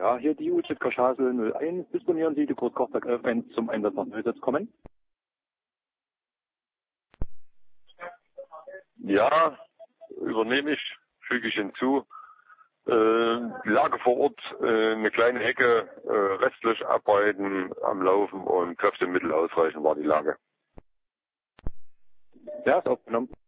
Ja, hier die UZK Schasel 01. Disponieren Sie die Kurt Kochberg 11.1 zum Einsatz nach Neusitz kommen? Ja, übernehme ich, füge ich hinzu. Die Lage vor Ort, eine kleine Hecke, restlich arbeiten am Laufen und Kräftemittel ausreichend war die Lage. Ja, ist aufgenommen.